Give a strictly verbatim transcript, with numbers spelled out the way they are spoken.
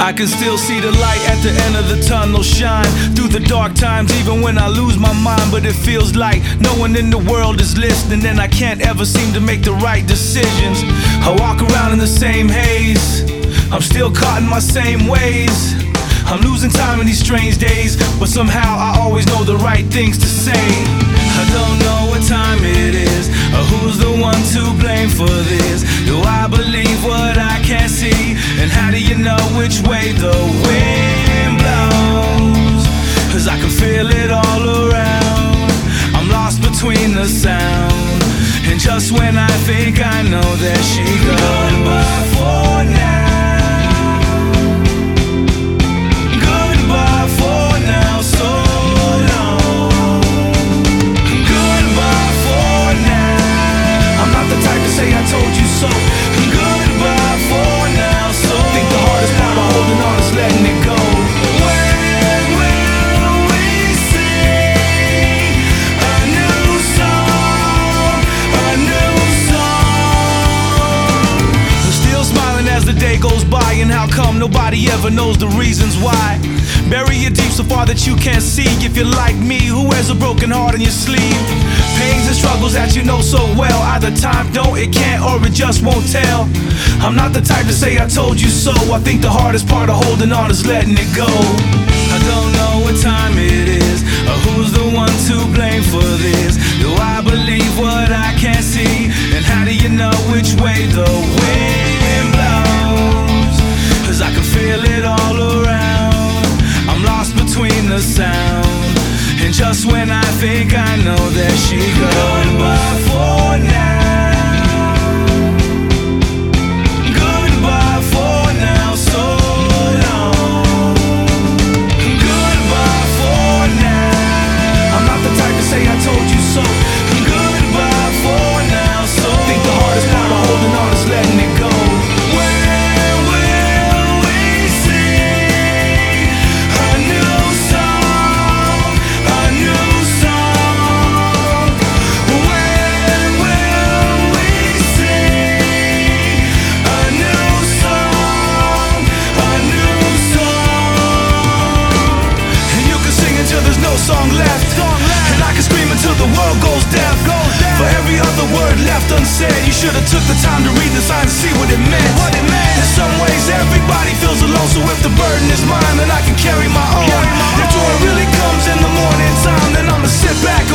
I can still see the light at the end of the tunnel shine through the dark times, even when I lose my mind. But it feels like no one in the world is listening, and I can't ever seem to make the right decisions. I walk around in the same haze, I'm still caught in my same ways. I'm losing time in these strange days, but somehow I always know the right things to say. I don't know what time it is, or who's the one to blame for this. Do I believe what I can't see? And how do you know which way the wind blows? Cause I can feel it all around. I'm lost between the sound, and just when I think I know, there she goes. Goodbye for now. Goes by, and how come nobody ever knows the reasons why? Bury it deep so far that you can't see. If you're like me, who wears a broken heart on your sleeve? Pains and struggles that you know so well, either time don't, it can't, or it just won't tell. I'm not the type to say I told you so. I think the hardest part of holding on is letting it go. I don't know what time it is, or who's the one to blame for this. Do I believe what I can't see? And how do you know which way the wind blows? Cause I can feel it all around. I'm lost between the sound, and just when I think I know, there she goes. Goodbye for now. Goodbye for now, so long. Goodbye for now. I'm not the type to say I told you so. Goodbye for now, so long. I think the hardest part of holding on is letting it go. Song left, song left, and I can scream until the world goes deaf. Goes deaf. For every other word left unsaid, you should have took the time to read the signs to see what it meant. What it meant. In some ways, everybody feels alone, so if the burden is mine, then I can carry my own. Carry my if joy really comes in the morning time, then I'ma sit back